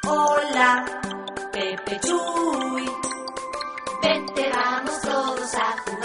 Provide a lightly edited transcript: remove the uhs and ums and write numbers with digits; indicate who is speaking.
Speaker 1: Hola, Pepe Chuy. Vente, vamos todos a jugar.